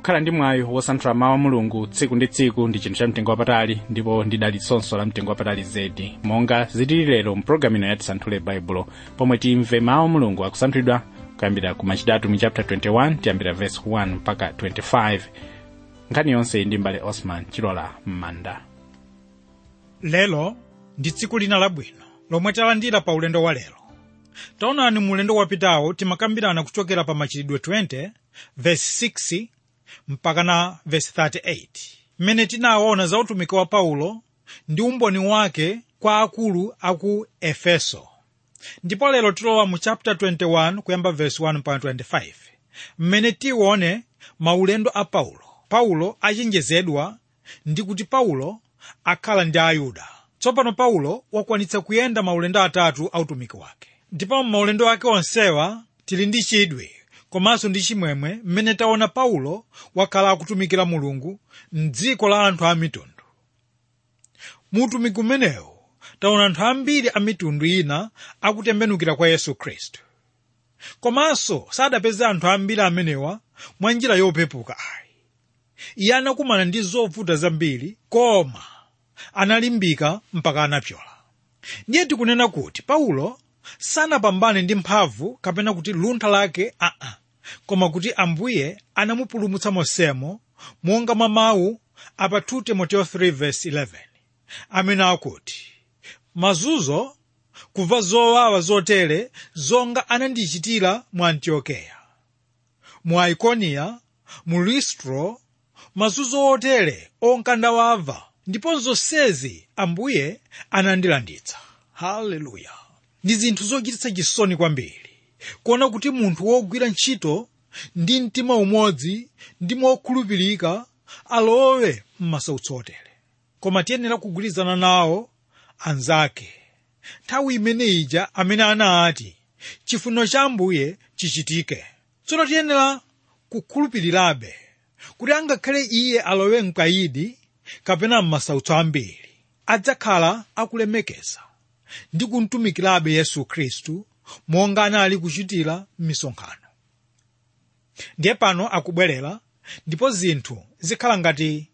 kukhala ndi mwayi wosanthula mawu a mulungu tsiku ndi tsiku ndi chinthu cha mtengo wapatali ndipo ndidali sonso la mtengo wapatali zedi monga zitili lero mpulogalamu ino yatisanthule baibulo pomwe timve mawu a mulungu akusanthulidwa kuyambira ku machitidwe atumwi chapter 21 tiyambira verse 1 mpaka 25. nkhani yonse ndi mbale Osman Chilola Manda. Lelo ndi tsiku lina labwino lomwe talandira pa ulendo wa lero. Taonani mu ulendo wapitawo timakambirana kuchokera pa machitidwe 20 verse 6 mpaka na verse 38 mmene tinaona za utumiki wa Paulo ndi umboni wake kwa akulu aku Efeso. Ndipo lero tilowa mu chapter 21 kuyamba verse 1 mpaka 25 mmene tione maulendo a Paulo achenjezedwa ndi kuti Paulo akhala ndi Ayuda. Tsopano Paulo wakwanitsa kuyenda maulendo atatu a utumiki wake. Ndipo maulendo ake onsewa tili ndi chidwi komanso ndi chimwemwe mmene taona Paulo wakhala akutumikira Mulungu m'dziko la anthu a mitundu. Mu utumiki umenewu taona anthu ambiri a mitundu ina akutembenukira kwa Yesu Khristu. Komanso sadapeza anthu ambiri amenewa mwa njira yopepuka ayi. Iye anakumana ndi zovuta zambiri koma analimbika mpaka anapyola. Ndiye tikunena kuti Paulo sanapambane ndi mphamvu kapena kuti luntha lake koma kuti Ambuye anamupulumutsa mosemo monga mwa mawu apa 2 Timotheo 3 verse 11 amene akuti mazunzo kumva zowawa zotere zonga anandichitira mu Antiokeya, mu Ikonia, mu Listro, mazunzo otere onka ndawamva ndipo zonsezi Ambuye anandilanditsa. Haleluya! Ndi zinthu zochititsa chisoni kwambiri kuona kuti munthu wogwira ntchito ndi mtima umodzi ndi mokhulupirika alowe m'masautso otere. Koma tiyenera kugwirizana nawo anzake nthawi imene ija amene anati chifuniro cha Ambuye chichitike. Tsono tiyenera kukhulupirirabe kuti angakhale iye alowe mkayidi kapena m'masautso ambiri adzakhala akulemekeza ndi kumtumikirabe Yesu Khristu monga anali kuchitira m'misonkhano. Ndiye pano akubwerera ndipo zinthu zikhala ngati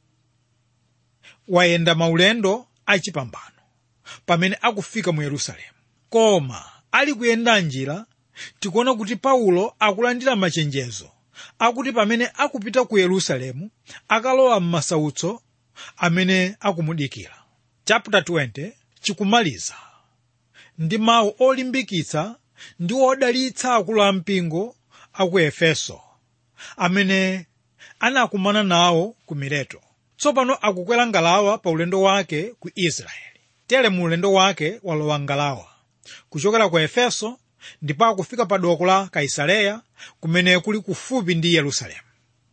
wayenda maulendo achipambano pamene akufika mu Yerusalemu. Koma ali kuyenda njira tikuona kuti Paulo akulandira machenjezo akuti pamene akupita ku Yerusalemu akalowa m'masautso amene akumudikira. Chapter 20 chikumaliza ndi mawu olimbikitsa ndi odalitsa akulu ampingo aku Efeso amene anakumana nawo ku Mileto. Tsopano akukwera ngalawa pa ulendo wake ku Israeli. Tere mu ulendo wake walowa ngalawa kuchokera ku Efeso ndipo akufika pa doko la Kaisareya kumene kuli kufupi ndi Yerusalemu.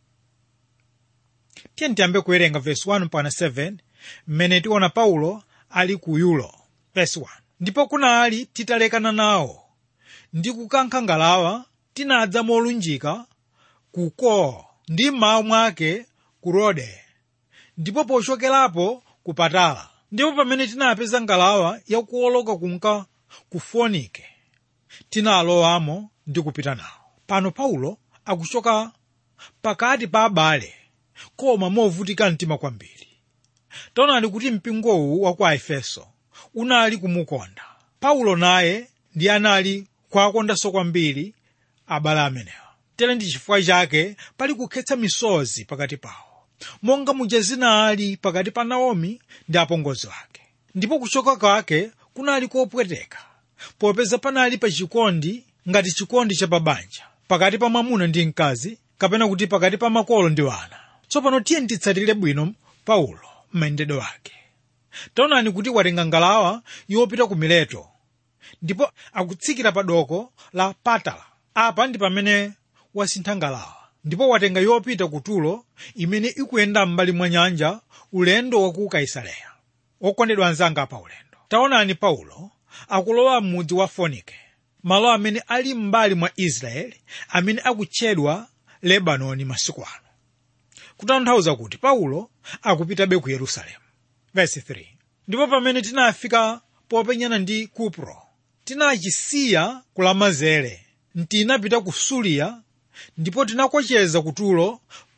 Tiye tiyambe kuwerenga verse 1 mpaka 7 mmene tiona Paulo ali ku Yulo. Verse 1. Ndipo kunali titalekana nawo ndi kukankha ngalawa tinadza molunjika ku Ko ndi mmawa mwake ku Rode ndipo pochokerapo ku Patala. Ndipo pamene tinapeza ngalawa yakuwoloka kunka ku Fonike tinalowamo ndi kupita nawo. Pano Paulo akuchoka pakati pa abale koma movutika mtima kwambiri. Taonani kuti mpingowu wa ku Efeso unali kumukonda Paulo, naye ndi anali kwakondanso kwambiri abale amenewa. Tere ndi chifukwa chake pali kukhetsa misozi pakati pawo monga muja zinali pakati pa Naomi ndi apongozi ake. Ndipo kuchoka kwake kunali kopweteka popeza panali pa chikondi ngati chikondi cha pabanja pakati pa mwamuna ndi mkazi kapena kuti pakati pa makolo ndi wana. Tsopano tiye titsatire bwino Paulo m'mayendedwe ake. Taonani kuti watenga ngalawa yopita ku Mileto ndipo akutsikira pa doko la Patala. Apa ndi pamene wasintha ngalawa ndipo watenga yopita ku Tulo imene ikuyenda m'mbali mwa nyanja ulendo wa ku Kaisareya. Okondedwa anzanga pa ulendo, taonani Paulo akulowa m'mudzi wa Fonike, malo amene ali m'mbali mwa Israeli amene akutchedwa Lebanoni masiku ano. Kutanthauza kuti Paulo akupitabe ku Yerusalemu. Verse 3. Ndipo pamene tinafika popenyana ndi Kupro tinachisiya kulamazere tinapita ku Suliya ndipo tinakocheza ku Tulo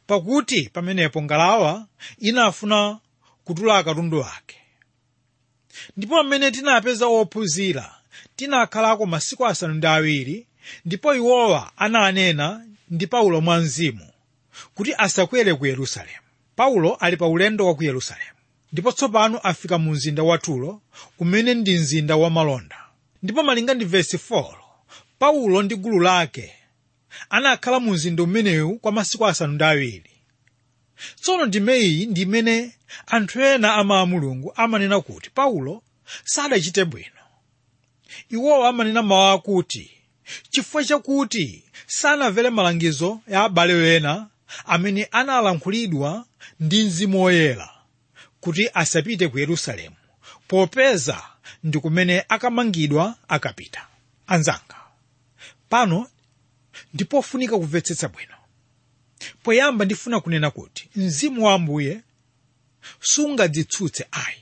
pakuti pamenepo ngalawa inafuna kutula katundu wake. Ndipo pamene tinapeza ophunzira tinakhalako masiku 7, ndipo iwowa ananena ndi Paulo mwa mzimu kuti asakwere ku Yerusalemu. Paulo ali pa ulendo wa ku Yerusalemu, ndipo tsopano afika mu mzinda wa Turo, umene ndi mzinda wa malonda. Ndipo malinga ndi vesi 4, Paulo ndi gulu lake anakhala mu mzinda umenewu kwa masiku 7. Tsono ndimeyi ndi imene anthu ena ama Mulungu amanena kuti Paulo sadachite bwino. Iwowa amanena mawu akuti chifukwa chakuti sanamvere malangizo ya abale ena amene analankhulidwa ndi Mzimu Woyera kuti asapite ku Yerusalemu, popeza ndi kumene akamangidwa akapita. Anzanga, pano ndipofunika kumvetsetsa bwino. Poyamba ndifuna kunena kuti Mzimu wa Ambuye sungadzitsutse ayi.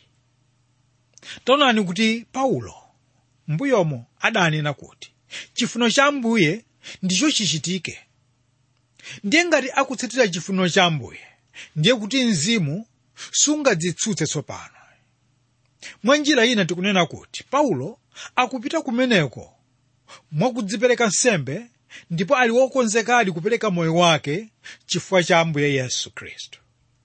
Taonani kuti Paulo mbuyomo adanena kuti chifuniro cha Ambuye ndicho chichitike. Ndiye ngati akutsatira chifuniro cha Ambuye, ndiye kuti Mzimu sungadzitsutse tsopano. Mwa njira ina tikunena kuti Paulo akupita kumeneko mwakudzipereka nsembe, ndipo ali wokonzekadi kupereka moyo wake chifukwa cha Ambuye Yesu Khristu.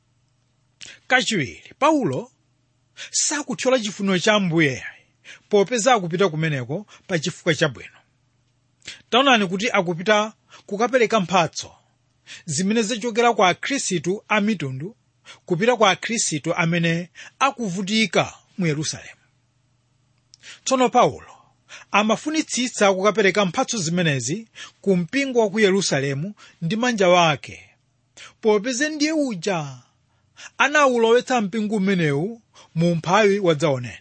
Kachiwiri, Paulo sakuthyola chifuniro cha Ambuye popeza akupita kumeneko pa chifukwa chabwino. Taonani kuti akupita kukapereka mphatso zimene zachokera kwa akhristu a mitundu kupita kwa akhristu amene akuvutika mu Yerusalemu. Tsono Paulo amafunitsitsa kukapereka mphatso zimenezi ku mpingo wa ku Yerusalemu ndi manja wake, popeza ndiye uja anawulowetsa mpingo umenewu mu umphawi wadzaoneni.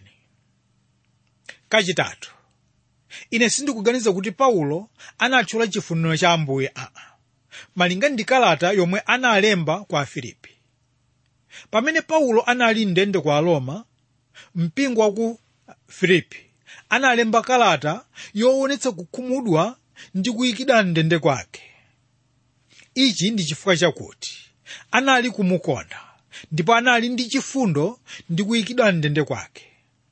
Kachitatu, ine sindikuganiza kuti Paulo anathyola chifuniro cha Ambuye malinga ndi kalata yomwe analemba kwa Afilipi. Pamene Paulo anali ndende kwa Roma, mpingo wa ku Filipi analemba kalata yoonetsa kukhumudwa ndi kuyikidwa ndende kwake. Ichi ndi chifukwa chakuti anali kumukonda ndipo anali ndi chifundo ndi kuyikidwa ndende kwake.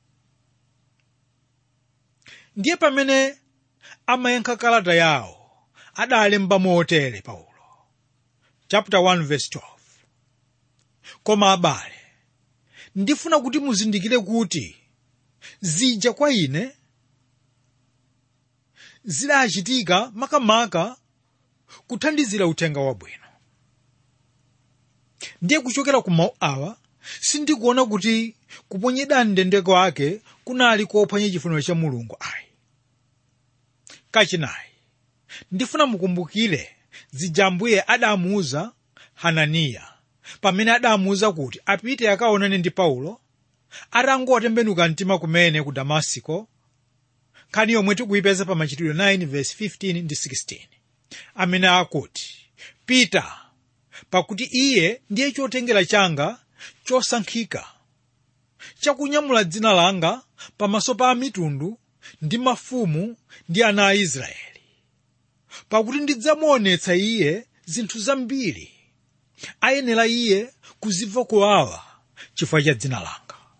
Ndiye pamene amayankha kalata yawo adalemba motere Paulo, chapter 1 verse 12. Koma abale, ndifuna kuti muzindikire kuti zija kwa ine zidachitika makamaka kuthandizira uthenga wabwino. Ndiye kuchokera ku mawu awa sindikuona kuti kuponyedwa ndende kwake kunali kophwanya chifuniro cha Mulungu ayi. Kachinayi, ndifuna mukumbukire zija Ambuye adamuuza Hananiya pamene adamuuza kuti apite akaonane ndi Paulo atangotembenuka mtima kumene ku Damasiko, nkhani yomwe tikuyipeza pa Machitidwe 9 verse 15 ndi 16, amene akuti pita, pakuti iye ndiye chotengera changa chosankhika chakunyamula dzina langa pamaso pa mitundu ndi mafumu ndi ana a Israeli, pakuti ndidzamuonetsa iye zinthu zambiri ayenera iye kuzimva kuwawa chifukwa cha dzina langa.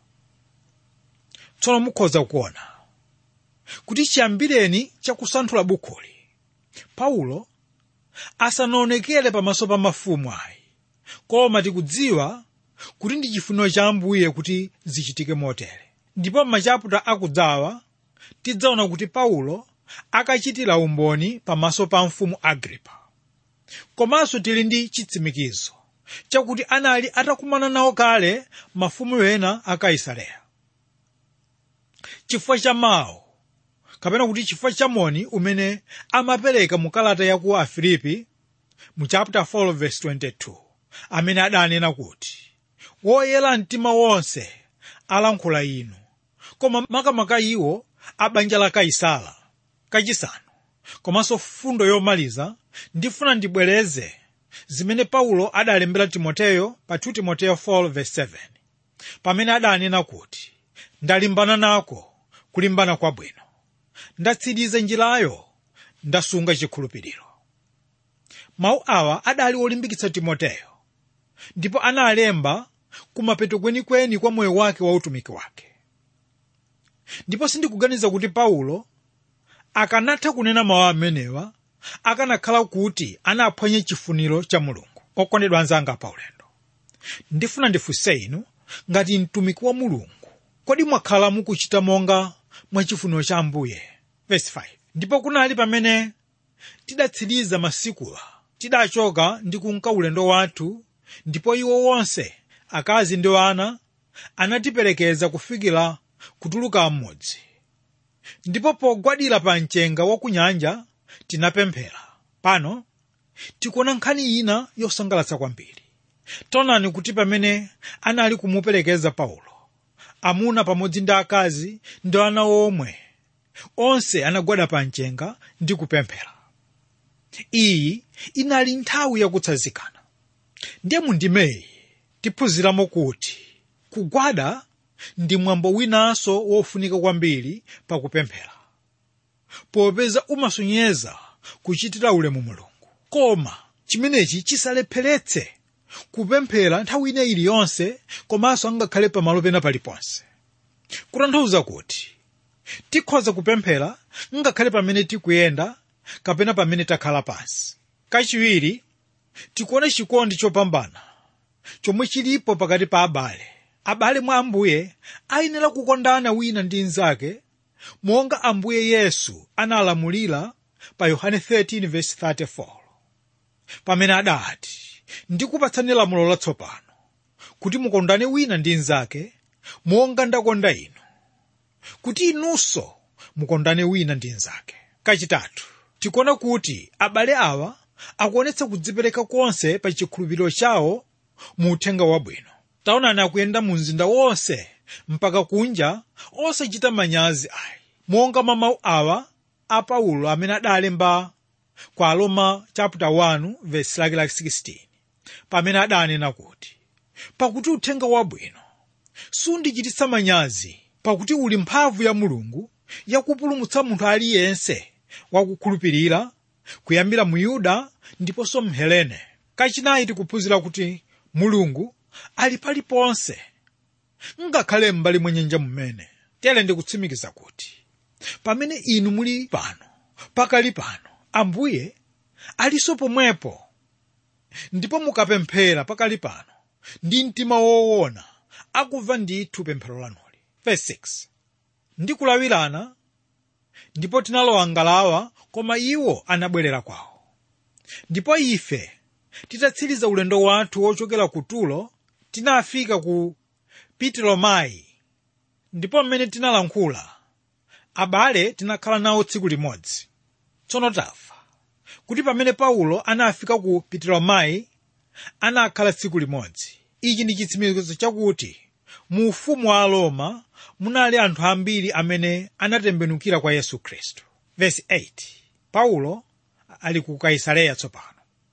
Tsono mukhoza kuona kuti chiyambireni chakusanthula bukuli Paulo asanaonekere pamaso pa mafumu ayi, koma tikudziwa kuti ndi chifuniro cha Ambuye kuti zichitike motere. Ndipo m'machaputa akudzawa tidzaona kuti Paulo akachitira umboni pamaso pa mfumu Agripa. Komanso tili ndi chitsimikizo chakuti anali atakumana nawo kale mafumu ena a Kaisareya. Chifukwa cha mawu kapena kuti chifukwa cha moni umene amapereka mu kalata ya ku Afilipi mu chapter 4 verse 22, amene adanena kuti woyera mtima wonse alankhula inu, koma makamaka iwo a banja la Kaisala. Kachisanu, komanso fundo yomaliza, ndifuna ndibwereze zimene Paulo adalembera Timoteyo pa 2 Timoteyo 4 verse 7, pamene adanena kuti ndalimbana nako kulimbana kwabwino, ndatsiriza njirayo, ndasunga chikhulupiriro. Mawu awa adali olimbikitsa Timoteyo ndipo analemba kumapeto kwenikweni kwa moyo wake wa utumiki wake. Ndipo sindikuganiza kuti Paulo akanatha kunena mawu amenewa akanakhala kuti anaphwanya chifuniro cha Mulungu. Okondedwa anzanga paulendo, ndifuna ndifunse inu, ngati mtumiki wa Mulungu, kodi mwakhala mukuchita monga mwa chifuniro cha Ambuye? Verse 5. Ndipo kunali pamene tidatsiriza masikuwa, tidachoka ndi kunka ulendo wathu, ndipo iwo wonse, akazi ndi ana, anatiperekeza kufikira kutuluka mmodzi. Ndipo pogwadira pa mchenga wa kunyanja tinapemphera. Pano tikuona nkhani ina yosangalatsa kwambiri. Taonani kuti pamene anali kumuperekeza Paulo, amuna pamodzi ndi akazi ndi ana omwe, onse anagwada pa mchenga ndi kupemphera. Iyi inali nthawi yakutsanzikana. Ndiye mundimeyi tiphunziramo kuti kugwada ndi mwambo winanso wofunika kwambiri pakupemphera, popeza umasonyeza kuchitira ulemu Mulungu. Koma chimenechi chisalepheretse kupemphera nthawi ina iliyonse, komanso angakhale pamalo pena paliponse. Kutanthauza kuti tikhoza kupemphera ngakhale pamene tikuyenda kapena pamene takhala pansi. Kachiwiri, tikuona chikondi chopambana chomwe chilipo pakati pa abale. Abale mwa Ambuye ayenera kukondana wina ndi mnzake monga Ambuye Yesu analamulira pa Yohane 13:34, pamene adati, ndikupatsani lamulo latsopano, kuti mukondane wina ndi mnzake monga ndakonda inu, kuti inunso mukondane wina ndi mnzake. Kachitatu, tikuona kuti abale awa akuonetsa kudzipereka konse pa chikhulupiriro chawo mu uthenga wabwino. Taonani akuyenda mu mzinda wonse mpaka kunja osachita manyazi ayi, monga mawu awa a Paulo amene adalemba kwa Aroma chapter 1 verse 16, pamene adanena kuti, pakuti uthenga wabwino sundichititsa manyazi, pakuti uli mphamvu ya Mulungu yakupulumutsa munthu aliyense wakukhulupirira, kuyambira mu Yuda ndiponso Mhelene. Kachinayi tikuphunzira kuti Mulungu ali paliponse, ngakhale m'mbali mwa nyanja mmene. Tere ndikutsimikiza kuti pamene inu muli pano, pakali pano, Ambuye aliso pomwepo, ndipo mukapemphera pakali pano ndi mtima woona, akumva ndithu pemphero lanuli. Verse 6. Ndikulawirana, ndipo tinalowa ngalawa, koma iwo anabwerera kwawo. Ndipo ife titatsiriza ulendo wathu wochokera ku Tulo, tinafika ku Ptolemayi, ndipo mmene tinalankhula abale tinakhala nawo tsiku limodzi. Tsono tamva kuti pamene Paulo anafika ku Ptolemayi anakhala tsiku limodzi. Ichi ndi chitsimikizo chakuti mu ufumu wa Roma munali anthu ambiri amene anatembenukira kwa Yesu Khristu. Verse 8. Paulo ali ku Kaisareya tsopano.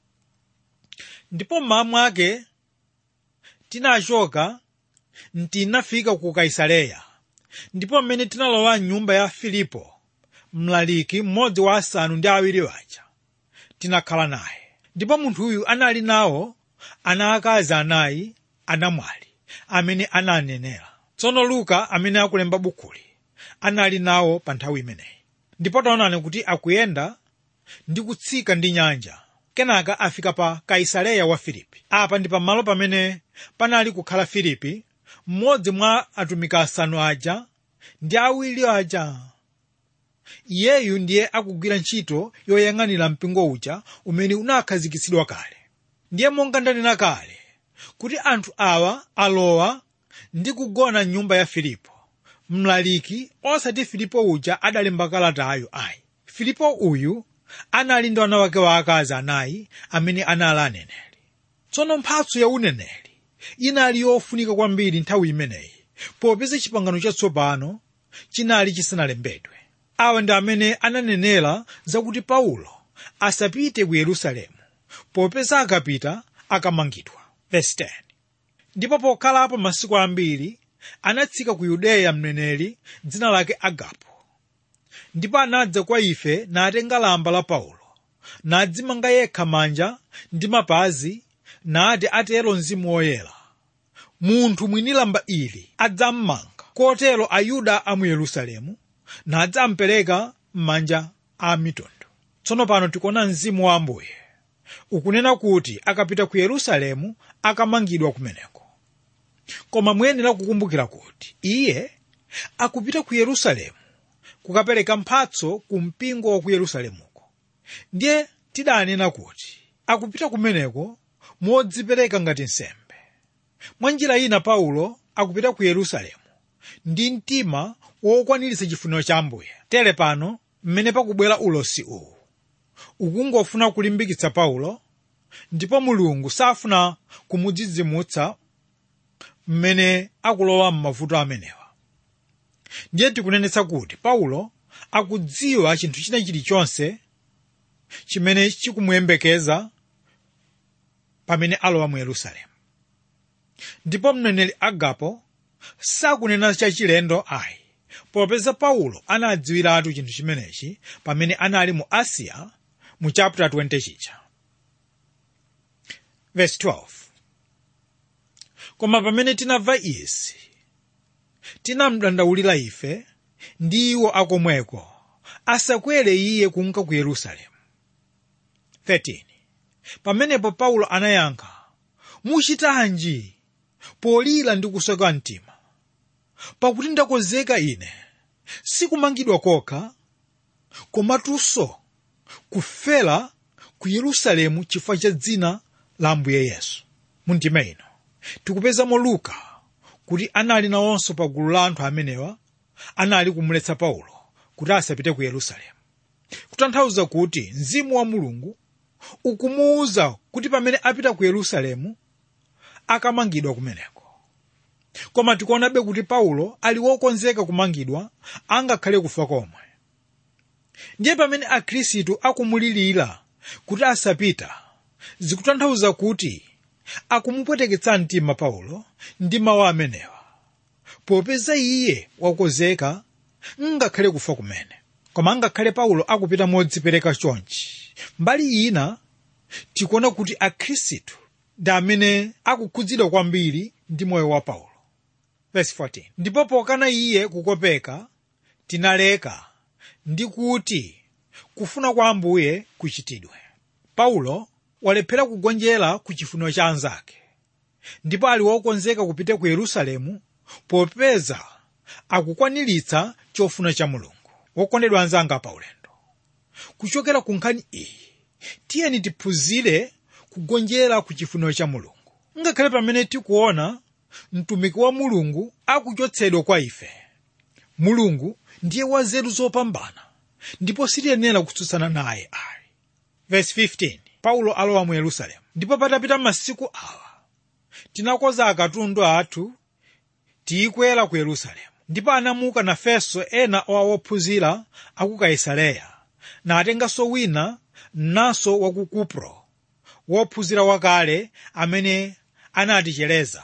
Ndipo mmawa mwake tinachoka tinafika ku Kaisareya, ndipo mmene tinalowa m'nyumba ya Filipo, mlaliki mmodzi wa asanu ndi awiri waja, tinakhala naye. Ndipo munthuyu anali nawo ana akazi anayi anamwali amene ananenera. Tsono Luka amene akulemba bukuli anali nawo pa nthawi imeneyi. Ndipo taonani kuti akuyenda ndi kutsika ndi nyanja, kenaka afika pa Kaisareya wa Filipi. Apa ndi pamalo pamene panali kukhala Filipi, mmodzi mwa atumiki asanu aja ndi awiri aja. Iyeyu ndiye akugwira ntchito yoyang'anira mpingo uja umene unakhazikitsidwa kale. Ndiye monga ndanena kale kuti anthu awa alowa ndi kugona m'nyumba ya Filipo, mlaliki, osati Filipo uja adalemba kalatayo ayi. Filipo uyu anali ndi ana wake wa akazi anayi amene anali aneneri. Tsono mphatso ya uneneri inali yofunika kwambiri nthawi imeneyi, popeza chipangano chatsopano chinali chisanalembedwe. Awa ndi amene ananenera zakuti Paulo asapite ku Yerusalemu, popeza akapita akamangidwa. Verse 10. Ndipo pokhalapo masiku ambiri anatsika ku Yudeya mneneri dzina lake Agapo. Ndipo anadza kwa ife natenga lamba la Paulo, nadzimanga yekha manja ndi mapazi, nati atero Mzimu Woyera, munthu mwini lamba ili adzammanga. Kotero Ayuda a mu Yerusalemu nadzampereka m'manja a mitundu. Tsono pano tikuona Mzimu wa Ambuye ukunena kuti akapita ku Yerusalemu akamangidwa kumeneko. Koma muyenera kukumbukira kuti iye akupita ku Yerusalemu kukapereka mphatso ku mpingo wa ku Yerusalemuko. Ndiye tidanena kuti akupita kumeneko modzipereka ngati nsembe. Mwa njira ina Paulo akupita ku Yerusalemu ndi mtima wokwaniritsa chifuniro cha Ambuye. Tere pano mmene pakubwera ulosi uwu ukungofuna kulimbikitsa Paulo, ndipo Mulungu safuna kumudzidzimutsa mmene akulowa m'mavuto amenewa. Ndiye tikunenetsa kuti Paulo akudziwa chinthu china chilichonse chimene chikumuyembekeza pamene alowa mu Yerusalemu. Ndipo mneneri Agapo sakunena chachilendo ayi, popeza Paulo anadziwiratu chinthu chimenechi pamene anali mu Asiya mu chapter 20 chija. Verse 12. Koma pamene tinamva izi, tinamdandaulira ife ndi iwo akomweko asakwere iye kunka ku Yerusalemu. 13. Pamenepo Paulo anayankha, muchitanji polira ndi kusweka mtima? Pakuti ndakonzeka ine sikumangidwa kokha, komatunso kufera ku Yerusalemu chifukwa cha dzina la Ambuye Yesu. Mundime ino tikupezamo Luka kuti anali nawonso pa gulu la anthu amenewa anali kumuletsa Paulo kuti asapite ku Yerusalemu, kutanthauza kuti Mzimu wa Mulungu ukumuwuza kuti pamene apita ku Yerusalemu akamangidwa kumeneko. Koma tikuonabe kuti Paulo ali wokonzeka kumangidwa angakhale kufa komwe. Ndiye pamene akhristu akumulirira kuti asapita, zikutanthauza kuti akumupweteketsa mtima Paulo ndi mawu amenewa, popeza iye wakonzeka ngakhale kufa kumene. Koma ngakhale Paulo akupita modzipereka chonchi, mbali ina tikuona kuti akhristu ndi amene akukhudzidwa kwambiri ndi moyo wa Paulo. Verse 14. Ndipo pokana iye kukopeka, tinaleka ndi kuti kufuna kwa Ambuye kuchitidwe. Paulo walephera kugonjera ku chifuniro cha anzake, ndipo ali wokonzeka kupita ku Yerusalemu popeza akukwaniritsa chofuna cha Mulungu. Wokondedwa anzanga pa ulendo, kuchokera ku nkhani iyi tiyeni tiphunzire kugonjera ku chifuniro cha Mulungu. Ngakhale pamene tikuona mtumiki wa Mulungu akuchotsedwa kwa ife, Mulungu ndiye wanzeru zopambana ndipo sitiyenera kutsutsana naye ayi. Verse 15. Paulo alowa mu Yerusalemu. Ndipo patapita masiku awa tinakoza akatundu athu tiyikwera ku Yerusalemu. Ndipo anamuka nafenso ena ophunzira aku Kaisareya, natenganso wina mnanso wa ku Kupro, wophunzira wakale amene anatichereza.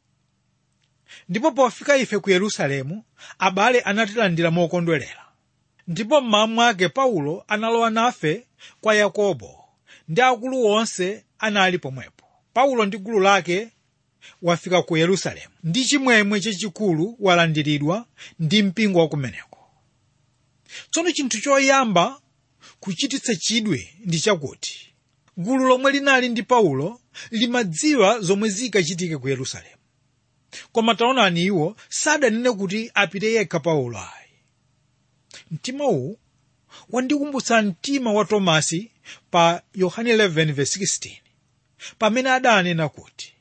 Ndipo pofika ife ku Yerusalemu, abale anatilandira mokondwerera. Ndipo mmawa mwake Paulo analowa nafe kwa Yakobo ndi akulu onse anali pomwepo. Paulo ndi gulu lake wafika ku Yerusalemu ndi chimwemwe chachikulu walandiridwa ndi mpingo wakumeneko. Tsono chinthu choyamba kuchititsa chidwi ndi chakuti gulu lomwe linali ndi Paulo limadziwa zomwe zikachitike ku Yerusalemu. Koma taonani iwo sadanene kuti apite yekha Paulo ayi. Mtima uwu wandikumbutsa mtima wa Tomasi pa Yohane 11:16 pamene adanena kuti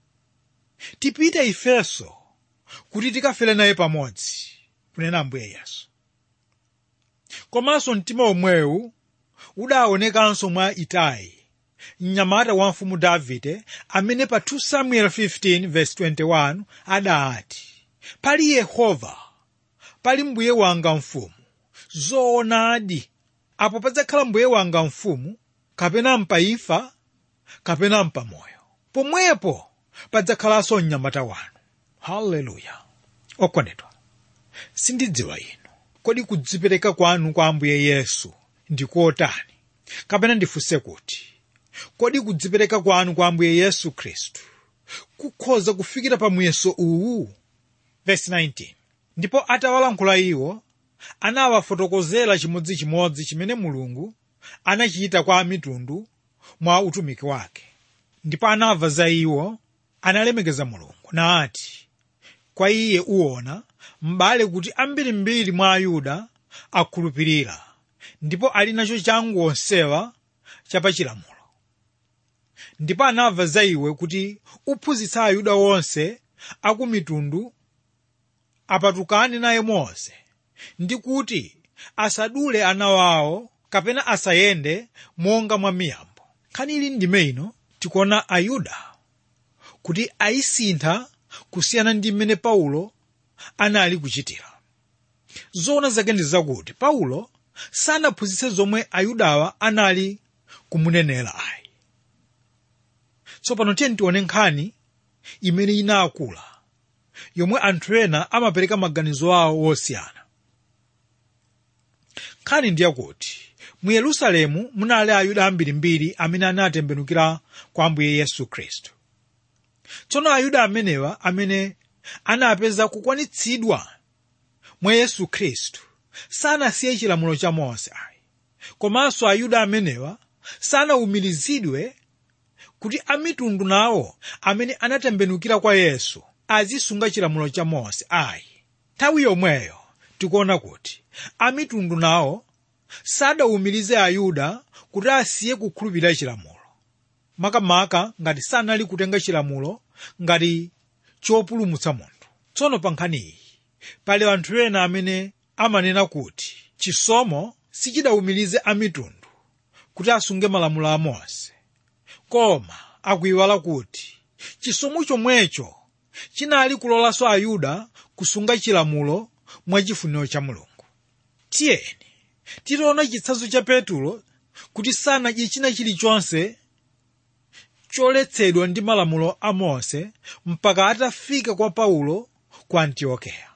tipite ifenso kuti tikafere naye pamodzi, kunena Ambuye Yesu. Komanso mtima omwewu udaonekanso mwa Itai, mnyamata wa mfumu Davide, amene pa 2 Samuel 15:21 adaati, pali Yehova, pali mbuye wanga mfumu, zoonadi apo padzakhala mbuye wanga mfumu, kapena mpaifa kapena mpamoyo, pomwepo padzakhalanso mnyamata wanu. Haleluya. Okondedwa, sindidziwa inu, kodi kudzipereka kwanu kwa Ambuye Yesu ndi kuotani? Kapena ndifunse kuti kodi kudzipereka kwanu kwa Ambuye Yesu Khristu kukhoza kufikira pa muyeso uwu? Verse 19. Ndipo atawalankhula iwo, anawafotokozera chimodzimodzi chimene Mulungu anachita kwa mitundu mwa utumiki wake. Ndipo anamva za iwo, analemekeza Mulungu nati, kwa iye uwona m'bale kuti ambirimbiri mwa Ayuda akhulupirira, ndipo ali nacho changu onsewa chapachilamulo. Ndipo anamva za iwe kuti uphunzitsa Ayuda onse akumitundu apatukane naye Mose, ndi kuti asadule ana wawo kapena asayende monga mwa miyambo. Nkhani ili ndime ino tikuona Ayuda kuti ayisintha kusiyana ndi mmene Paulo anali kuchitira. Zoona zake ndi zakuti Paulo sanaphunzitse zomwe Ayudawa anali kumunenera ayi. Tsopano tiyeni tione nkhani imene inakula, yomwe anthu ena amapereka maganizo awo wosiyana. Nkhani ndiye kuti mu Yerusalemu munali Ayuda ambirimbiri amene anatembenukira kwa Ambuye Yesu Khristu. Tsono Ayuda amenewa amene anapeza kukwanitsidwa mwa Yesu Khristu sanasiye chilamulo cha Mose ayi. Komanso Ayuda amenewa sanawumirizidwe kuti amitundu nawo amene anatembenukira kwa Yesu azisunga chilamulo cha Mose ayi. Nthawi yomweyo tikuona kuti amitundu nawo sadawumirize Ayuda kuti asiye kukhulupirira chilamulo, makamaka ngati sanali kutenga chilamulo ngati chopulumutsa munthu. Tsono pa nkhani iyi pali anthu ena amene amanena kuti chisomo sichidawumirize amitundu kuti asunge malamulo a Mose, koma akuyiwala kuti chisomo chomwecho chinali kulolanso Ayuda kusunga chilamulo mwachifuniro cha Mulungu. Tiyeni tiona chitsanzo cha Petulo kuti sanadye china chilichonse choletsedwa ndi malamulo a Mose mpaka atafika kwa Paulo ku Antiokeya.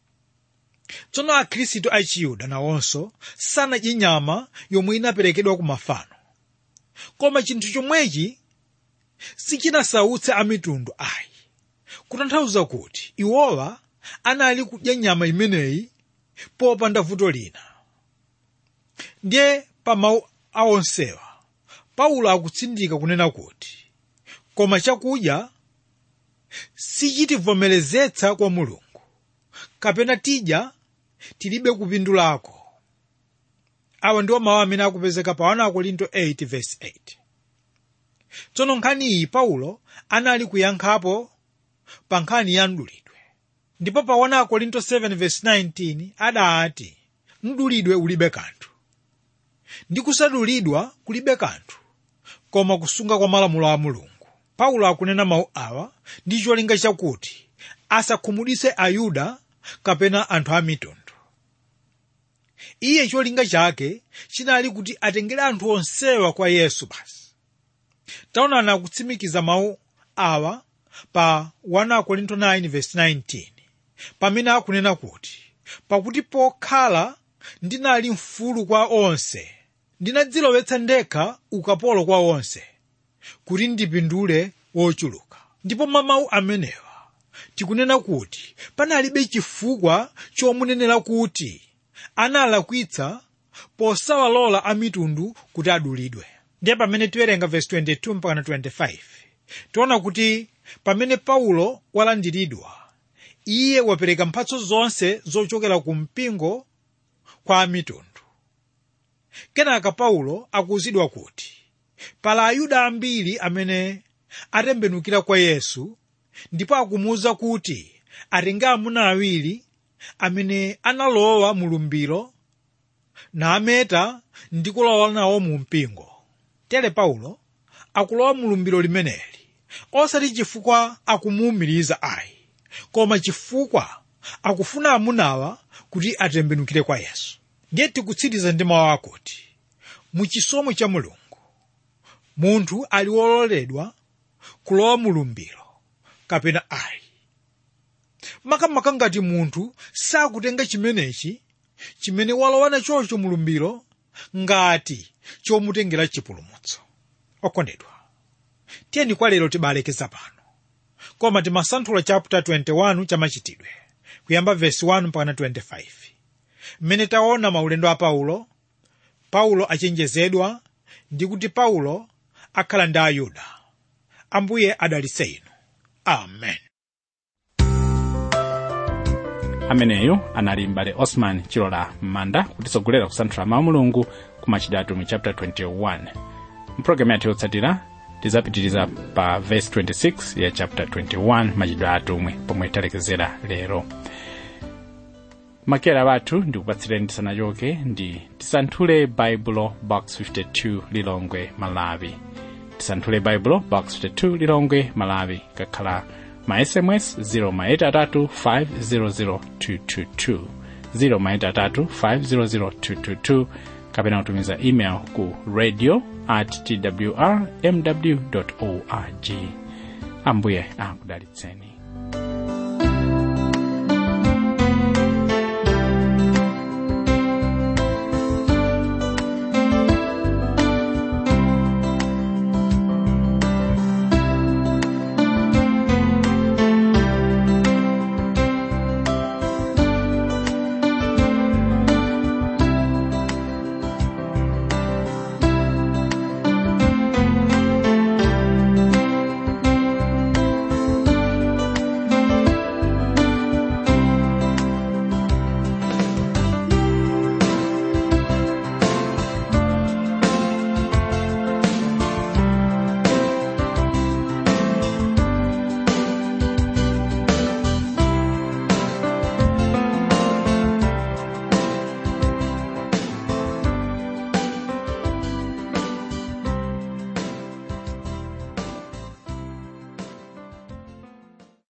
Tsono akhristu a Chiyuda nawonso sanadye nyama yomwe inaperekedwa ku mafano, koma chinthu chomwechi sichinasautse amitundu ayi, kutanthauza kuti iwowa anali kudya nyama imeneyi popanda vuto lina. Ndiye pa mawu awonsewa Paulo akutsindika kunena kuti koma chakudya sichitivomerezetsa kwa Mulungu, kapena tidya tilibe kupindulako. Awa ndiwo mawu amene akupezeka pa 1 Korinto 8 verse 8. Tsono nkhani iyi Paulo anali kuyankhapo pa nkhani ya mdulidwe. Ndipo pa 1 Korinto 7 verse 19 adati mdulidwe ulibe kanthu, ndi kusadulidwa kulibe kanthu, koma kusunga kwa malamulo a Mulungu. Paulo akunena mawu awa ndi cholinga chakuti asakhumudwitse Ayuda kapena anthu a mitundu. Iye cholinga chake chinali kuti atengere anthu onsewa kwa Yesu basi. Taonani akutsimikiza mawu awa pa 1 Korinto 9 verse 19 pamene akunena kuti pakuti pokhala ndinali mfulu kwa onse, ndinadzilowetsa ndekha ukapolo kwa onse kuti ndipindule wochuluka. Ndipo mawu amenewa tikunena kuti panalibe chifukwa chomunenera kuti analakwitsa posawalola amitundu kuti adulidwe. Ndiye pamene tiwerenga verse 22 mpaka 25 tiona kuti pamene Paulo walandiridwa, iye wapereka mphatso zonse zochokera ku mpingo kwa amitundu. Kenaka Paulo akuwuzidwa kuti pala Ayuda ambiri amene atembenukira kwa Yesu, ndipo akumuwuza kuti atenge amuna awiri amene analowa mu lumbiro nameta ndi kulowa nawo mu mpingo. Tere Paulo akulowa mu lumbiro limeneli osati chifukwa akumuwumiriza ayi, koma chifukwa akufuna amunawa kuti atembenukire kwa Yesu. Ndiye tikutsiriza ndi mawu akuti mu chisomo cha Mulungu munthu ali wololedwa kulowa mu lumbiro kapena ayi. Makamaka ngati munthu sakutenga chimenechi chimene walowa nachocho mu lumbiro ngati chomutengera chipulumutso. okondedwa, tiyeni kwa lero tibalekeza pano, koma timasanthula chapter 21 cha machitidwe kuyamba verse 1 mpaka 25, mmene taona maulendo a Paulo achenjezedwa ndi kuti Paulo akhala ndi Ayuda. Ambuye adalitse inu. Amen. Ameneyo anali mbale Osman Chilola Manda kutisogolera kusanthula mawu a Mulungu ku machitidwe atumwi chapter 21. Mpulogalamu yathu yotsatira tizapitiriza pa verse 26 ya chapter 21 machitidwe atumwi pomwe talekezera lero. Makera bathu ndikupatsireni tisanachoke ndi Tisanthule Baibulo Box 52 Lilongwe Malawi. Tisanthule Baibulo Box 52 Lilongwe Malawi. Kakhala ma SMS 083500222 083500222 kapena kutumiza email ku radio@twrmw.org. Ambuye akudalitseni.